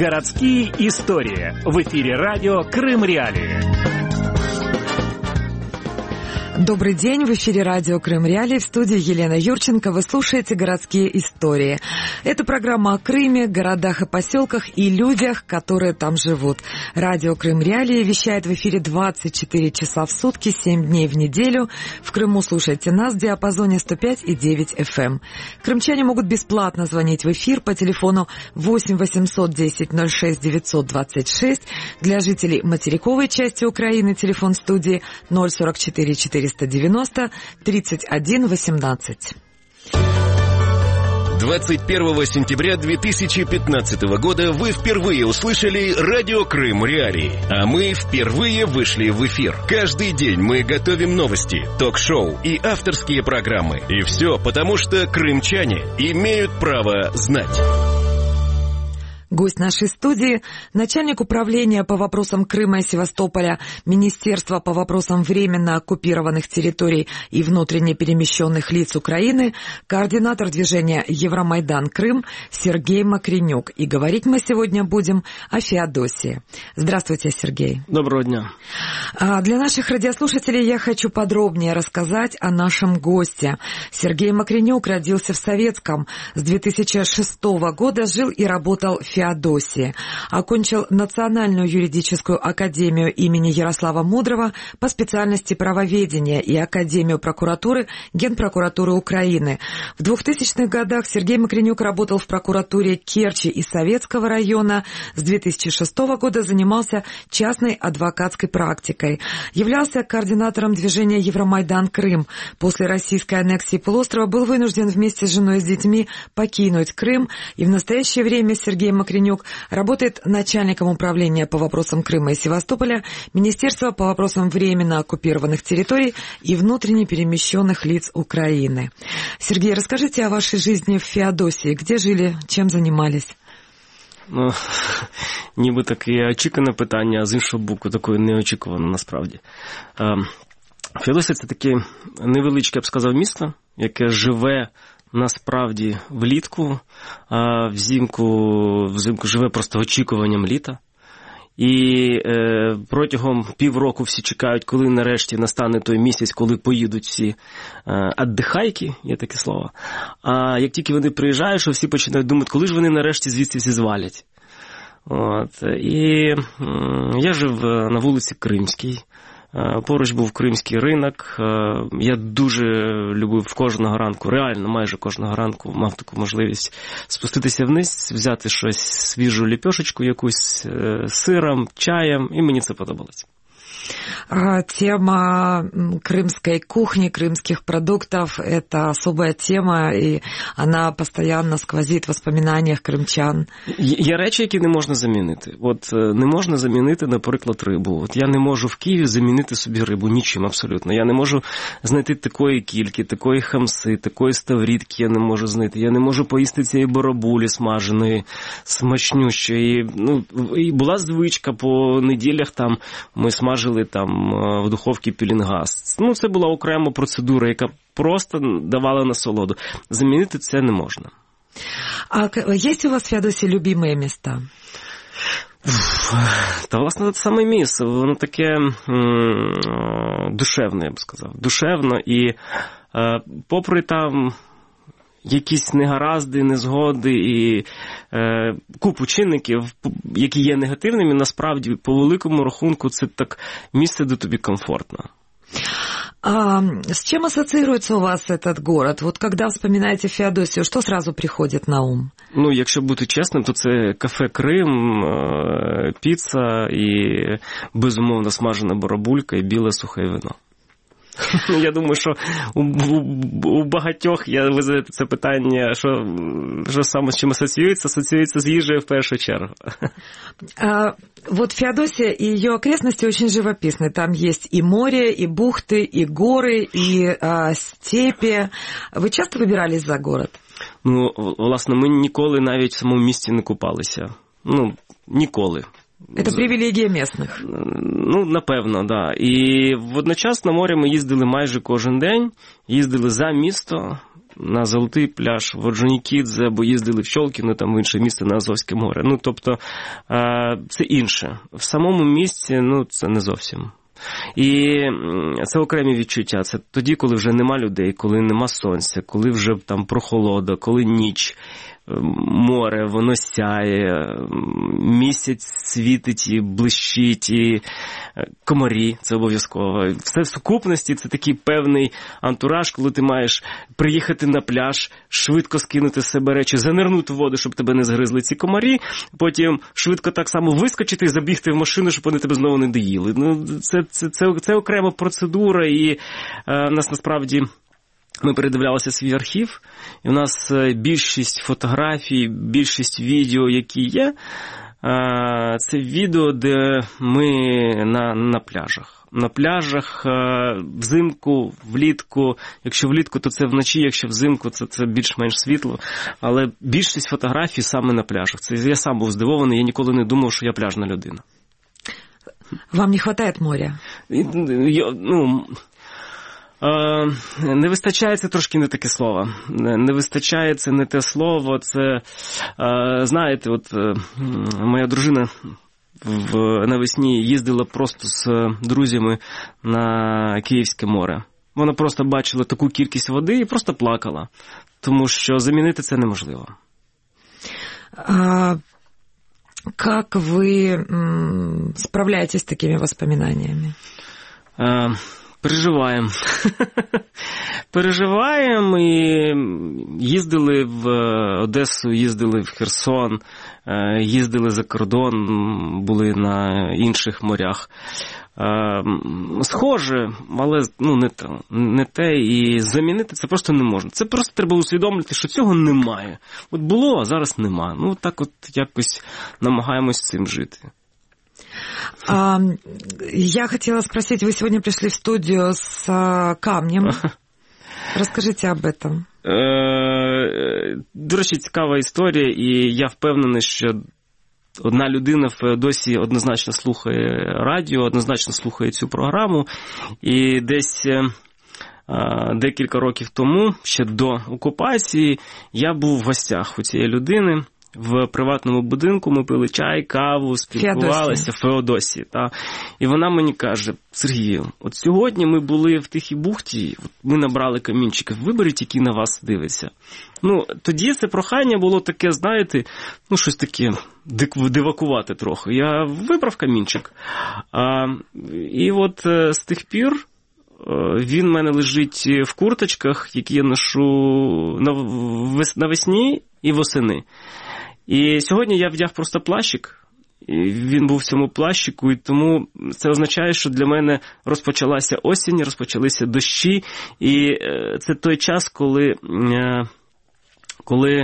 Городские истории. В эфире радио Крым Реалии. Добрый день, в эфире радио Крым Реалии, в студии Елена Юрченко. Вы слушаете «Городские истории». Это программа о Крыме, городах и поселках и людях, которые там живут. Радио Крым Реалии вещает в эфире 24 часа в сутки, 7 дней в неделю. В Крыму слушайте нас в диапазоне 105,9 FM. Крымчане могут бесплатно звонить в эфир по телефону 8 800 10 06 926. Для жителей материковой части Украины телефон студии 044 490 31 18. 21 сентября 2015 года вы впервые услышали радио Крым Реалии, а мы впервые вышли в эфир. Каждый день мы готовим новости, ток-шоу и авторские программы. И все потому, что крымчане имеют право знать. Гость нашей студии – начальник управления по вопросам Крыма и Севастополя, Министерства по вопросам временно оккупированных территорий и внутренне перемещенных лиц Украины, координатор движения «Евромайдан Крым» Сергей Макренюк. И говорить мы сегодня будем о Феодосии. Здравствуйте, Сергей. Доброго дня. Для наших радиослушателей я хочу подробнее рассказать о нашем госте. Сергей Макренюк родился в Советском. С 2006 года жил и работал в Феодосии. Окончил Национальную юридическую академию имени Ярослава Мудрого по специальности правоведения и Академию прокуратуры Генпрокуратуры Украины. В 2000-х годах Сергей Макренюк работал в прокуратуре Керчи и Советского района. С 2006 года занимался частной адвокатской практикой. Являлся координатором движения «Евромайдан Крым». После российской аннексии полуострова был вынужден вместе с женой и с детьми покинуть Крым. И в настоящее время Сергей Макренюк работает начальником управления по вопросам Крыма и Севастополя, Министерства по вопросам временно оккупированных территорий и внутренне перемещенных лиц Украины. Сергей, расскажите о вашей жизни в Феодосии. Где жили, чим займались? Ну, ніби таке очікуване питання, а з іншого боку, такое неочікуване насправді. Феодосія – це таке невеличке, я б сказав, місто, яке живе насправді влітку, а взимку живе просто очікуванням літа. І протягом півроку всі чекають, коли нарешті настане той місяць, коли поїдуть всі віддихайки, є таке слово. А як тільки вони приїжджають, що всі починають думати, коли ж вони нарешті звідси всі звалять. От. І я жив на вулиці Кримській. Поруч був Кримський ринок. Я дуже любив кожного ранку, реально майже кожного ранку мав таку можливість спуститися вниз, взяти щось, свіжу ліпешечку якусь з сиром, чаєм, і мені це подобалось. Тема крымской кухни, крымских продуктов – это особая тема, и она постоянно сквозит в воспоминаниях крымчан. Є речі, які не можна замінити. От не можна замінити, наприклад, рибу. От я не можу в Києві замінити собі рибу нічим абсолютно. Я не можу знайти такої кільки, такої хамси, такої ставрідки я не можу знайти. Я не можу поїсти цієї барабулі смаженої, смачнющої. Ну, і була звичка по неділях там ми смажили там в духовці пілінгаз. Ну, це була окрема процедура, яка просто давала насолоду. Замінити це не можна. А есть у вас в Феодосии любимые места? Та, власне, це саме місце. Воно таке душевне, я б сказав. Душевно. І попри там якісь негаразди, незгоди і купу чинників, які є негативними, насправді, по великому рахунку, це так місце, де тобі комфортно. А с чем ассоциируется у вас этот город? Вот когда вспоминаете Феодосию, что сразу приходит на ум? Ну, якщо бути чесним, то це кафе «Крим», піца і, безумовно, смажена барабулька і біле сухе вино. Я думаю, що у багатьох, ви задаєте це питання, що саме з чим асоціюється з їжею в першу чергу. Вот Феодосия и ее окрестности очень живописны. Там есть и море, и бухты, и горы, и степи. Ви часто вибирались за город? Ну, власне, ми ніколи навіть в самому місті не купалися. Ну, ніколи. Це привілегія місцевих. Ну, напевно, да. І водночас на море ми їздили майже кожен день, їздили за місто, на Золотий пляж, в Орджонікідзе, або їздили в Щолкіно, там в інше місце на Азовське море. Ну, тобто, це інше. В самому місці, ну, це не зовсім. І це окремі відчуття. Це тоді, коли вже нема людей, коли нема сонця, коли вже там прохолода, коли ніч, море, воно сяє, місяць світить і блищить, і комарі, це обов'язково. Все в сукупності, це такий певний антураж, коли ти маєш приїхати на пляж, швидко скинути з себе речі, занирнути в воду, щоб тебе не згризли ці комарі, потім швидко так само вискочити і забігти в машину, щоб вони тебе знову не доїли. Ну, це окрема процедура, і нас насправді... Ми передивлялися свій архів, і у нас більшість фотографій, більшість відео, які є, це відео, де ми на пляжах. На пляжах взимку, влітку. Якщо влітку, то це вночі, якщо взимку, це більш-менш світло. Але більшість фотографій саме на пляжах. Це я сам був здивований, я ніколи не думав, що я пляжна людина. Вам не вистачає моря? Не вистачає, це трошки не таке слово. Не вистачає, це не те слово. Це, знаєте, от моя дружина навесні їздила просто з друзями на Київське море. Вона просто бачила таку кількість води і просто плакала. Тому що замінити це неможливо. Как вы справляетесь с такими воспоминаниями? Переживаємо. Переживаємо і їздили в Одесу, їздили в Херсон, їздили за кордон, були на інших морях. Схоже, але не те, і замінити це просто не можна. Це просто треба усвідомити, що цього немає. От було, а зараз нема. Ну, так от якось намагаємось з цим жити. Я хотела спросить, вы сегодня пришли в студию с камнем. Расскажите об этом. До речі, цікава історія, і я впевнений, що одна людина в Феодосії однозначно слухає радіо, однозначно слухає цю програму, і десь декілька років тому, ще до окупації, я був в гостях у цієї людини. В приватному будинку ми пили чай, каву, спілкувалися в Феодосії. І вона мені каже: Сергію, от сьогодні ми були в Тихій бухті, ми набрали камінчики, виберіть, який на вас дивиться. Ну, тоді це прохання було таке, знаєте, ну, щось таке дивакувати трохи. Я вибрав камінчик. І от з тих пір він в мене лежить в курточках, які я ношу навесні і восени. І сьогодні я вдяг просто плащик, і він був в цьому плащику, і тому це означає, що для мене розпочалася осінь, розпочалися дощі, і це той час, коли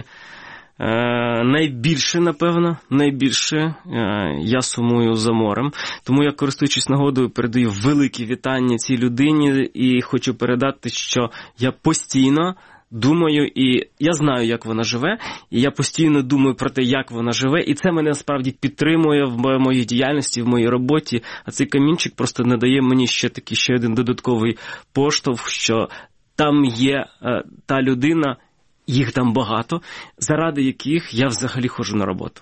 найбільше я сумую за морем. Тому я, користуючись нагодою, передаю великі вітання цій людині і хочу передати, що я постійно думаю, і я знаю, як вона живе, і я постійно думаю про те, як вона живе, і це мене насправді підтримує в моїй діяльності, в моїй роботі, а цей камінчик просто надає мені ще один додатковий поштовх, що там є та людина, їх там багато, заради яких я взагалі ходжу на роботу.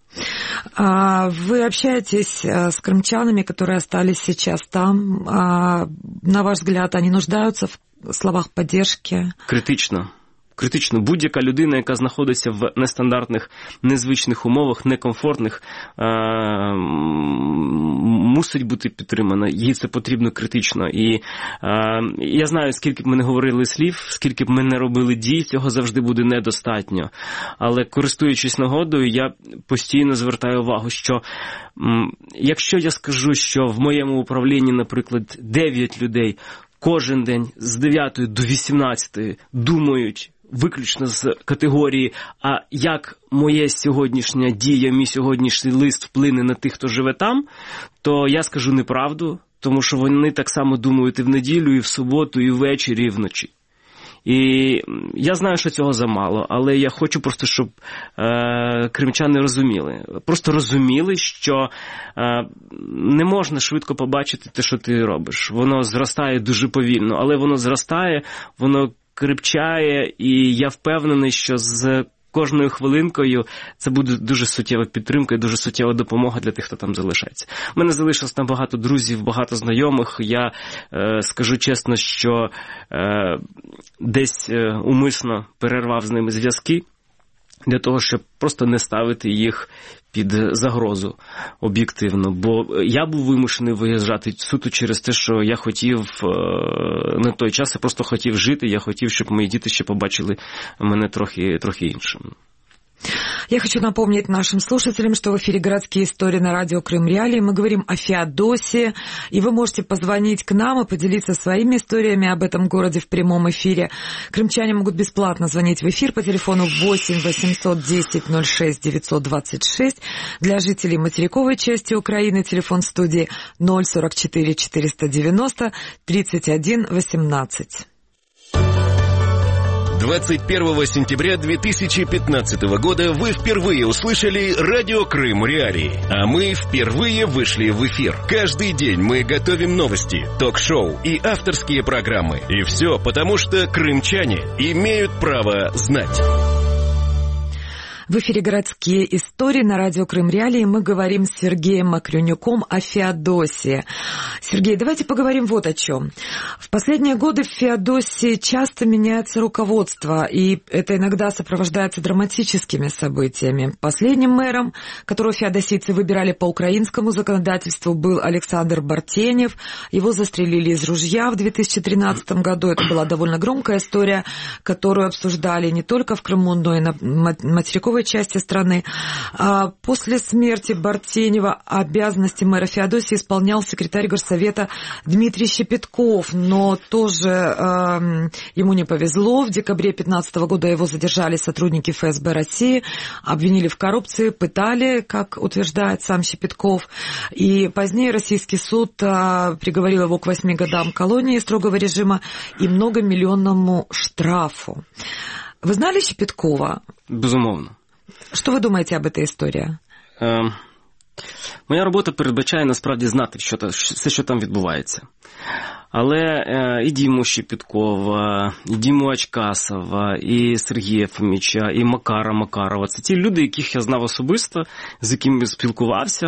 Вы общаетесь с крымчанами, которые остались сейчас там. На ваш взгляд, они нуждаются в словах поддержки? Критично. Критично. Будь-яка людина, яка знаходиться в нестандартних, незвичних умовах, некомфортних, мусить бути підтримана. Їй це потрібно критично. І я знаю, скільки б ми не говорили слів, скільки б ми не робили дій, цього завжди буде недостатньо. Але користуючись нагодою, я постійно звертаю увагу, що якщо я скажу, що в моєму управлінні, наприклад, 9 людей кожен день з 9 до 18 думають виключно з категорії, а як моя сьогоднішня дія, мій сьогоднішній лист вплине на тих, хто живе там, то я скажу неправду, тому що вони так само думають і в неділю, і в суботу, і ввечері, і вночі. І я знаю, що цього замало, але я хочу просто, щоб кримчани розуміли. Просто розуміли, що не можна швидко побачити те, що ти робиш. Воно зростає дуже повільно, але воно зростає, воно крепчає, і я впевнений, що з кожною хвилинкою це буде дуже суттєва підтримка і дуже суттєва допомога для тих, хто там залишається. У мене залишилось там багато друзів, багато знайомих. Я скажу чесно, що десь умисно перервав з ними зв'язки для того, щоб просто не ставити їх під загрозу об'єктивно. Бо я був вимушений виїжджати суто через те, що я хотів на той час, я просто хотів жити, я хотів, щоб мої діти ще побачили мене трохи іншим. Я хочу напомнить нашим слушателям, что в эфире «Городские истории» на радио Крым Реалии. Мы говорим о Феодосии, и вы можете позвонить к нам и поделиться своими историями об этом городе в прямом эфире. Крымчане могут бесплатно звонить в эфир по телефону 8 810 06 926. Для жителей материковой части Украины телефон студии 044 490 31 18. 21 сентября 2015 года вы впервые услышали радио Крым Реалии, а мы впервые вышли в эфир. Каждый день мы готовим новости, ток-шоу и авторские программы. И все потому, что крымчане имеют право знать. В эфире «Городские истории» на радио Крым Реалии. Мы говорим с Сергеем Макрюнюком о Феодосии. Сергей, давайте поговорим вот о чем. В последние годы в Феодосии часто меняется руководство, и это иногда сопровождается драматическими событиями. Последним мэром, которого феодосийцы выбирали по украинскому законодательству, был Александр Бартенев. Его застрелили из ружья в 2013 году. Это была довольно громкая история, которую обсуждали не только в Крыму, но и на материковой части страны. После смерти Бартенева обязанности мэра Феодосии исполнял секретарь горсовета Дмитрий Щепетков, но тоже ему не повезло. В декабре 2015 года его задержали сотрудники ФСБ России, обвинили в коррупции, пытали, как утверждает сам Щепетков. И позднее российский суд приговорил его к 8 годам колонии строгого режима и многомиллионному штрафу. Вы знали Щепеткова? Безумовно. Що ви думаєте об этой історії? Моя робота передбачає насправді знати все, що там відбувається. Але і Діму Щепеткова, і Діму Ачкасова, і Сергія Фоміча, і Макара Макарова – це ті люди, яких я знав особисто, з якими спілкувався.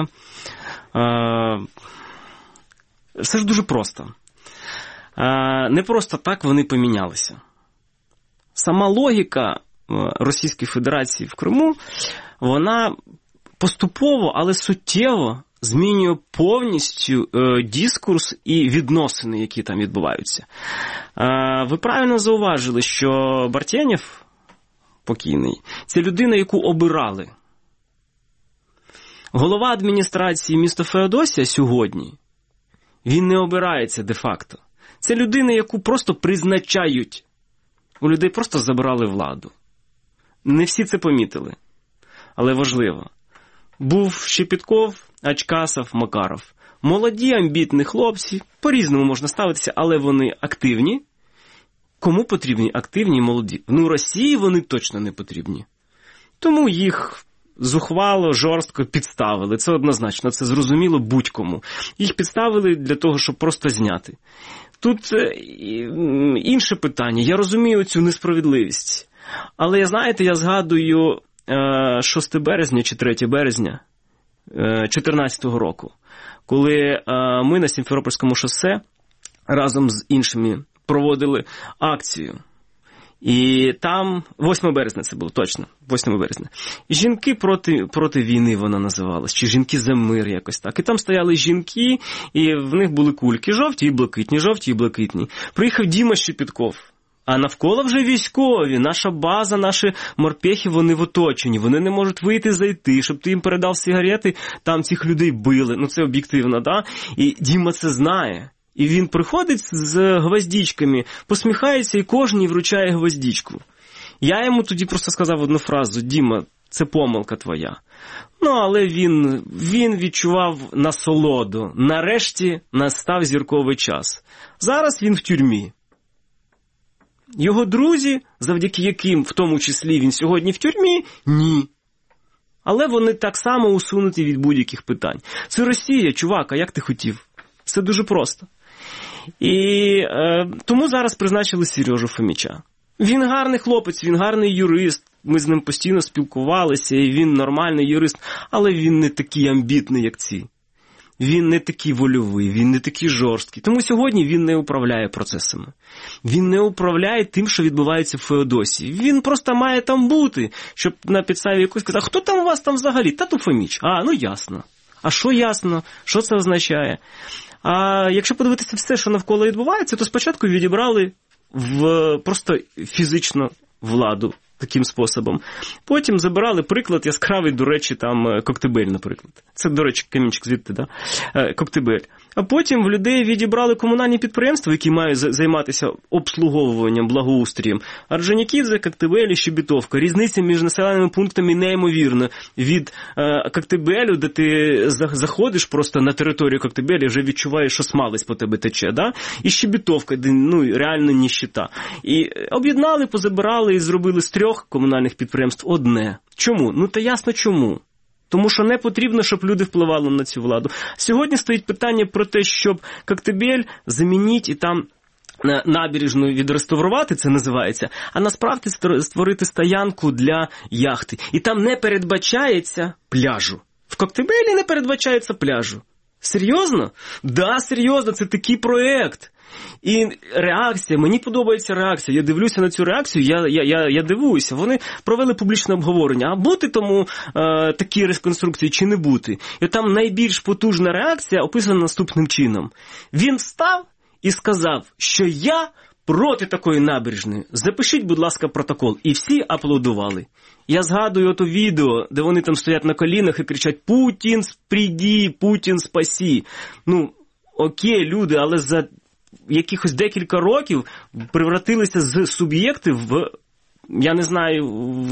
Все ж дуже просто. Не просто так вони помінялися. Сама логіка Російської Федерації в Криму, вона поступово, але суттєво змінює повністю дискурс і відносини, які там відбуваються. Ви правильно зауважили, що Бартенєв, покійний, це людина, яку обирали. Голова адміністрації міста Феодосія сьогодні, він не обирається де-факто. Це людина, яку просто призначають. У людей просто забрали владу. Не всі це помітили, але важливо. Був Щепетков, Ачкасов, Макаров. Молоді, амбітні хлопці, по-різному можна ставитися, але вони активні. Кому потрібні активні і молоді? Росії вони точно не потрібні. Тому їх зухвало, жорстко підставили. Це однозначно, це зрозуміло будь-кому. Їх підставили для того, щоб просто зняти. Тут інше питання. Я розумію цю несправедливість. Але, знаєте, я згадую 6 березня чи 3 березня 2014 року, коли ми на Сімферопольському шосе разом з іншими проводили акцію. І там, 8 березня це було, точно, 8 березня. Жінки проти війни вона називалась, чи жінки за мир якось так. І там стояли жінки, і в них були кульки жовті і блакитні, жовті і блакитні. Приїхав Діма Щепетков. А навколо вже військові, наша база, наші морпехи, вони в оточенні, вони не можуть вийти, зайти, щоб ти їм передав сигарети, там цих людей били, це об'єктивно, да? І Діма це знає. І він приходить з гвоздичками, посміхається і кожній вручає гвоздичку. Я йому тоді просто сказав одну фразу: Діма, це помилка твоя. Але він відчував насолоду. Нарешті настав зірковий час. Зараз він в тюрмі. Його друзі, завдяки яким, в тому числі, він сьогодні в тюрмі, ні. Але вони так само усунуті від будь-яких питань. Це Росія, чувак, а як ти хотів? Все дуже просто. І тому зараз призначили Сережу Фоміча. Він гарний хлопець, він гарний юрист, ми з ним постійно спілкувалися, і він нормальний юрист, але він не такий амбітний, як ці. Він не такий вольовий, він не такий жорсткий. Тому сьогодні він не управляє процесами. Він не управляє тим, що відбувається в Феодосії. Він просто має там бути, щоб на підставі якось сказати, а хто там у вас там взагалі? Тату Фоміч. Ну ясно. А що ясно? Що це означає? А якщо подивитися все, що навколо відбувається, то спочатку відібрали просто фізично владу таким способом. Потім забирали приклад яскравий, до речі, там Коктебель, наприклад. Це, до речі, камінчик звідти, да? Коктебель. А потім в людей відібрали комунальні підприємства, які мають займатися обслуговуванням, благоустрієм. Орджонікідзе, Коктебель і Щебетовка. Різниця між населеними пунктами неймовірна. Від Коктебелю, де ти заходиш просто на територію Коктебеля, вже відчуваєш, що смалець по тебе тече, да? І Щебетовка, де реально ніщита. І об'єднали, позабирали і зробили з 3 комунальних підприємств одне. Чому? Та ясно чому. Тому що не потрібно, щоб люди впливали на цю владу. Сьогодні стоїть питання про те, щоб Коктебель замінити і там набережну відреставрувати, це називається, а насправді створити стоянку для яхти. І там не передбачається пляжу. В Коктебелі не передбачається пляжу. Серйозно? Да, серйозно, це такий проєкт. І реакція, мені подобається реакція, я дивлюся на цю реакцію, я дивуюся. Вони провели публічне обговорення, а бути тому такі реконструкції чи не бути. І там найбільш потужна реакція описана наступним чином. Він встав і сказав, що я проти такої набережної. Запишіть, будь ласка, протокол. І всі аплодували. Я згадую ото відео, де вони там стоять на колінах і кричать «Путін, прийди, Путін, спасі». Окей, люди, але за якихось декілька років превратилися з суб'єктів в, я не знаю,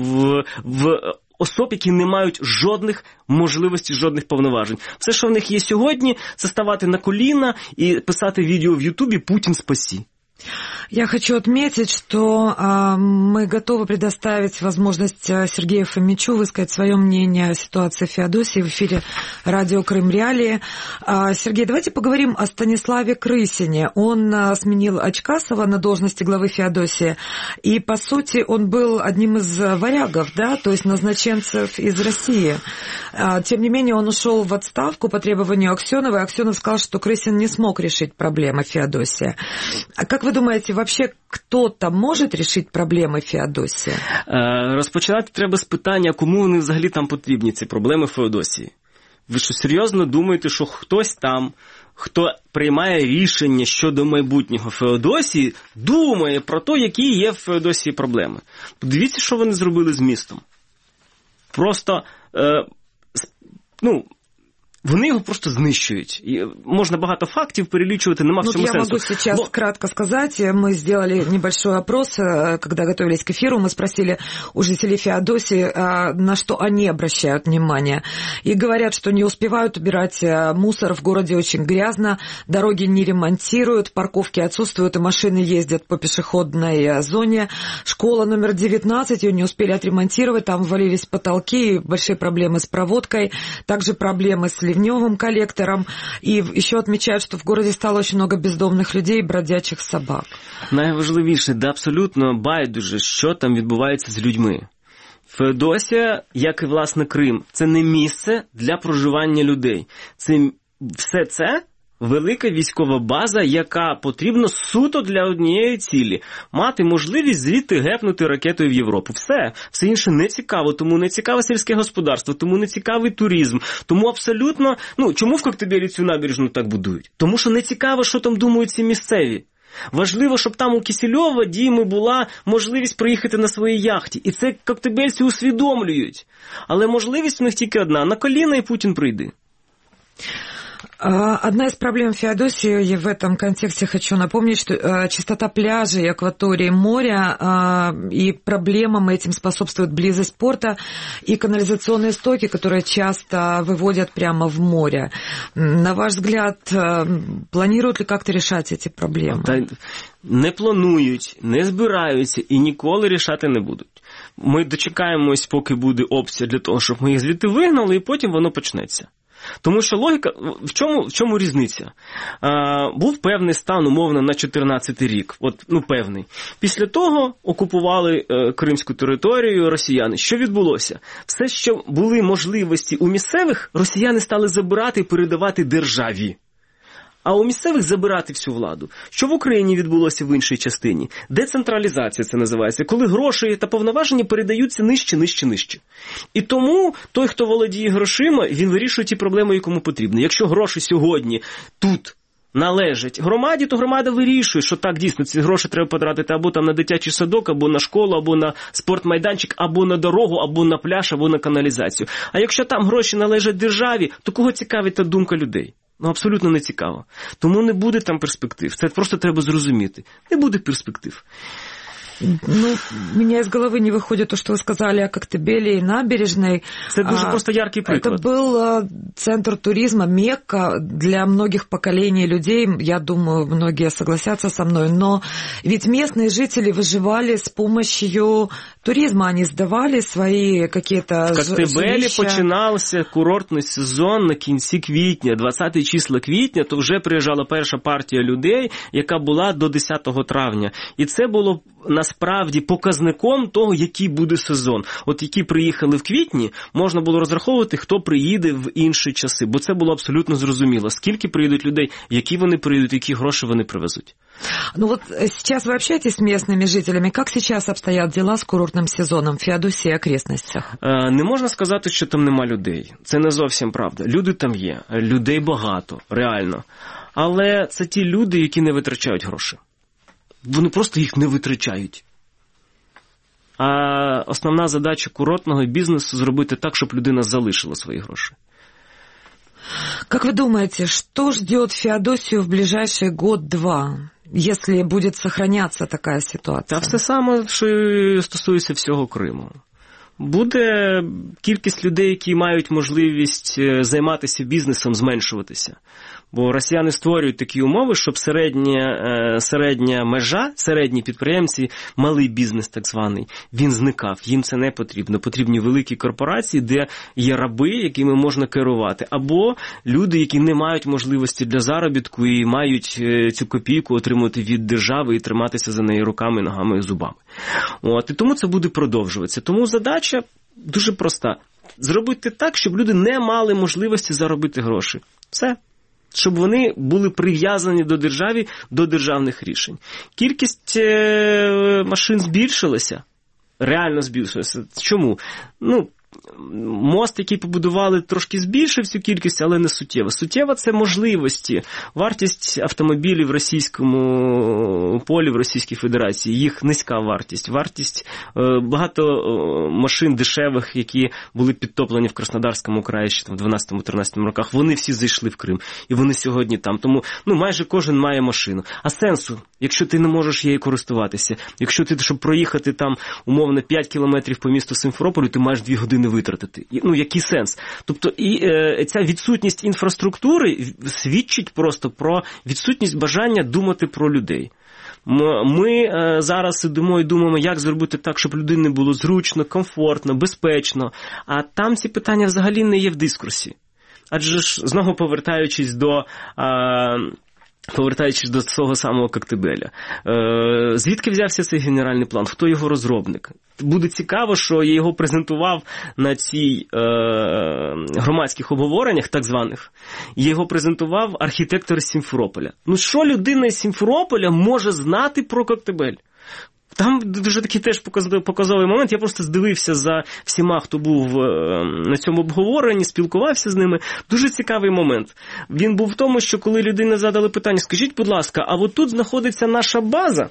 в особ, які не мають жодних можливостей, жодних повноважень. Все, що в них є сьогодні, це ставати на коліна і писати відео в Ютубі «Путін, спасі». Я хочу отметить, что мы готовы предоставить возможность Сергею Фомичу высказать свое мнение о ситуации в Феодосии в эфире радио Крым Реалии. Сергей, давайте поговорим о Станиславе Крысине. Он сменил Очкасова на должности главы Феодосии, и, по сути, он был одним из варягов, да, то есть назначенцев из России. Тем не менее, он ушел в отставку по требованию Аксенова, и Аксенов сказал, что Крысин не смог решить проблемы Феодосии. А как вы думаете, вообще кто-то може рішити проблеми Феодосії? Розпочинати треба з питання, кому вони взагалі там потрібні, ці проблеми Феодосії. Ви що, серйозно думаєте, що хтось там, хто приймає рішення щодо майбутнього Феодосії, думає про те, які є в Феодосії проблеми? Подивіться, що вони зробили з містом. Просто, вони его просто знищують. И можно багато фактов переличивать, нема в цьому сенсу. Я могу сейчас кратко сказать. Мы сделали небольшой опрос, когда готовились к эфиру. Мы спросили у жителей Феодосии, на что они обращают внимание. И говорят, что не успевают убирать мусор, в городе очень грязно, дороги не ремонтируют, парковки отсутствуют, и машины ездят по пешеходной зоне. Школа номер 19, ее не успели отремонтировать, там ввалились потолки, большие проблемы с проводкой, также проблемы с ливневым коллектором. И еще отмечают, что в городе стало очень много бездомных людей и бродячих собак. Найважливіше, да абсолютно байдуже, що там відбувається з людьми. Феодосія, як і, власне, Крим, це не місце для проживання людей. Все це велика військова база, яка потрібна суто для однієї цілі. Мати можливість звідти гепнути ракетою в Європу. Все інше не цікаво, тому не цікаве сільське господарство, тому не цікавий туризм, тому абсолютно... чому в Коктебелі цю набережну так будують? Тому що не цікаво, що там думають ці місцеві. Важливо, щоб там у Кисельова, Діми, була можливість приїхати на своїй яхті. І це коктебельці усвідомлюють. Але можливість у них тільки одна. На коліна і Путін прийде. Одна из проблем Феодосии, в этом контексте хочу напомнить, что чистота пляжей, акватории моря, и проблемам этим способствует близость порта и канализационные стоки, которые часто выводят прямо в море. На ваш взгляд, планируют ли как-то решать эти проблемы? Не планують, не збираються і ніколи рішати не будуть. Ми дочекаємось, поки буде опція для того, щоб ми їх звідти вигнали, і потім воно почнеться. Тому що логіка, в чому різниця? Був певний стан, умовно, на 14-й рік. Певний. Після того окупували Кримську територію росіяни. Що відбулося? Все, що були можливості у місцевих, росіяни стали забирати і передавати державі. А у місцевих забирати всю владу. Що в Україні відбулося в іншій частині? Децентралізація це називається, коли гроші та повноваження передаються нижче. І тому той, хто володіє грошима, він вирішує ті проблеми, якому потрібно. Якщо гроші сьогодні тут належать громаді, то громада вирішує, що так, дійсно, ці гроші треба потратити або там на дитячий садок, або на школу, або на спортмайданчик, або на дорогу, або на пляж, або на каналізацію. А якщо там гроші належать державі, то кого цікавить та думка людей? Абсолютно не цікаво. Тому не буде там перспектив. Це просто треба зрозуміти. Не буде перспектив. У меня из головы не выходит то, что вы сказали о Коктебеле и набережной. Это дуже просто яркий приклад. Это был центр туризма, Мекка для многих поколений людей. Я думаю, многие согласятся со мной. Но ведь местные жители выживали с помощью туризма. Они сдавали свои какие-то жилища. В Коктебелі починався курортний сезон на кінці квітня. 20 числа квітня, то вже приїжджала перша партія людей, яка була до 10 травня. І це було насправді показником того, який буде сезон. Які приїхали в квітні, можна було розраховувати, хто приїде в інші часи. Бо це було абсолютно зрозуміло. Скільки приїдуть людей, які вони приїдуть, які гроші вони привезуть. Сейчас вы общаетесь с местными жителями. Как сейчас обстоят дела с курортным сезоном в Феодосии и окрестностях? Не можна сказати, що там нема людей. Це не зовсім правда. Люди там є. Людей багато, реально. Але це ті люди, які не витрачають гроші. Вони просто їх не витрачають. А основна задача курортного бізнесу – зробити так, щоб людина залишила свої гроші. Как вы думаете, что ждет Феодосию в ближайший год-два, если будет сохраняться такая ситуация? Та все саме, що і стосується всього Криму. Буде кількість людей, які мають можливість займатися бізнесом, зменшуватися. Бо росіяни створюють такі умови, щоб середня межа, середні підприємці, малий бізнес так званий, він зникав. Їм це не потрібно. Потрібні великі корпорації, де є раби, якими можна керувати. Або люди, які не мають можливості для заробітку і мають цю копійку отримати від держави і триматися за неї руками, ногами і зубами. І тому це буде продовжуватися. Тому задача дуже проста. Зробити так, щоб люди не мали можливості заробити гроші. Все. Щоб вони були прив'язані до держави, до державних рішень. Кількість машин збільшилася, реально збільшилася. Чому? Мост, який побудували, трошки збільшив цю кількість, але не суттєво. Суттєво – це можливості. Вартість автомобілів в російському полі, в Російській Федерації, їх низька вартість. Вартість багато машин дешевих, які були підтоплені в Краснодарському краї ще в 12-13 роках, вони всі зайшли в Крим. І вони сьогодні там. Тому майже кожен має машину. А сенсу, якщо ти не можеш її користуватися, якщо ти, щоб проїхати там, умовно, 5 кілометрів по місту Симферополю, ти маєш 2 години витратити. Який сенс? Тобто і ця відсутність інфраструктури свідчить просто про відсутність бажання думати про людей. Ми зараз сидимо і думаємо, як зробити так, щоб людині було зручно, комфортно, безпечно. А там ці питання взагалі не є в дискурсі. Адже ж, знову повертаючись до того самого Коктебеля. Звідки взявся цей генеральний план? Хто його розробник? Буде цікаво, що я його презентував на цій громадських обговореннях, так званих. Я його презентував архітектор з Сімферополя. Що людина з Сімферополя може знати про Коктебель? Там дуже такий теж показовий момент. Я просто здивився за всіма, хто був на цьому обговоренні, спілкувався з ними. Дуже цікавий момент. Він був в тому, що коли людині задали питання, скажіть, будь ласка, а от тут знаходиться наша база,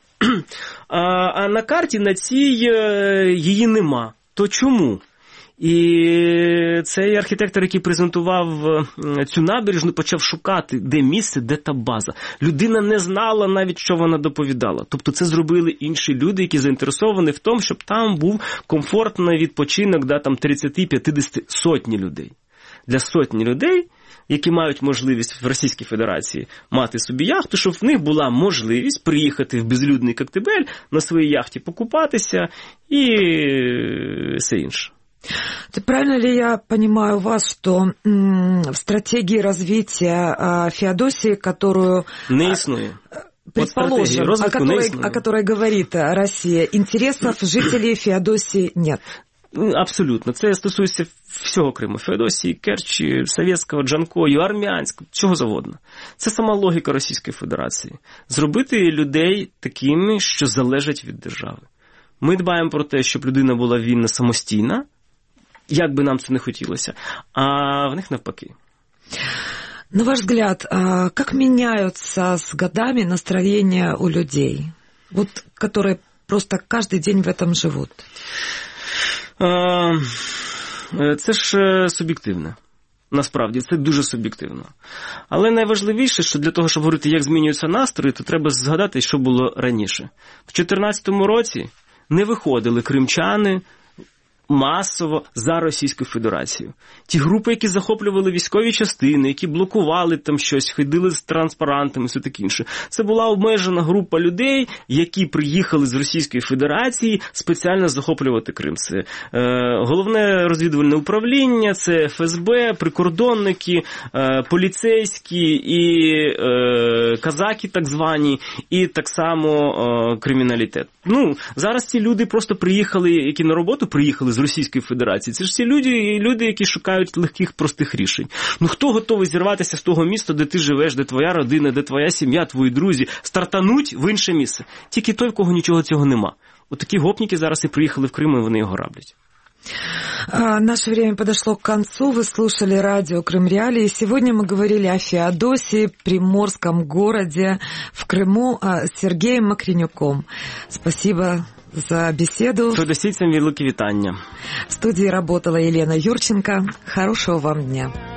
а на карті на цій її нема. То чому? І цей архітектор, який презентував цю набережну, почав шукати, де місце, де та база. Людина не знала навіть, що вона доповідала. Тобто це зробили інші люди, які заінтересовані в тому, щоб там був комфортний відпочинок, там 30, 50, сотні людей. Для сотні людей, які мають можливість в Російській Федерації мати собі яхту, щоб в них була можливість приїхати в безлюдний Коктебель, на своїй яхті покупатися і все інше. Правильно ли я понимаю вас, что в стратегии развития Феодосии, которую... Не існує. Предположим, о которой говорит Россия, интересов жителей Феодосии нет. Абсолютно. Це стосується всього Криму. Феодосії, Керчі, Совєтського, Джанкою, Армянського, чого завгодно. Це сама логіка Російської Федерації. Зробити людей такими, що залежать від держави. Ми дбаємо про те, щоб людина була вільна самостійна, як би нам це не хотілося, а в них навпаки. На ваш взгляд, как меняются с годами настроения у людей, вот, которые просто каждый день в этом живут? Це ж суб'єктивне. Насправді, це дуже суб'єктивно. Але найважливіше, що для того, щоб говорити, як змінюються настрої, то треба згадати, що було раніше. В 2014 році не виходили кримчани масово за Російську Федерацію. Ті групи, які захоплювали військові частини, які блокували там щось, ходили з транспарантами, все таке інше. Це була обмежена група людей, які приїхали з Російської Федерації спеціально захоплювати Крим. Це головне розвідувальне управління, це ФСБ, прикордонники, поліцейські і казаки так звані, і так само криміналітет. Зараз ці люди просто приїхали, які на роботу приїхали з Російської Федерації. Це ж ці люди, які шукають легких, простих рішень. Хто готовий зірватися з того міста, де ти живеш, де твоя родина, де твоя сім'я, твої друзі, стартануть в інше місце? Тільки той, в кого нічого цього нема. Такі гопніки зараз і приїхали в Крим, і вони його раблять. Наше время подошло к концу. Вы слушали радио Крым Реалии. Сегодня мы говорили о Феодосии, приморском городе в Крыму, с Сергеем Мокренюком. Спасибо за беседу. Феодосійцям велике вітання. В студии работала Елена Юрченко. Хорошего вам дня.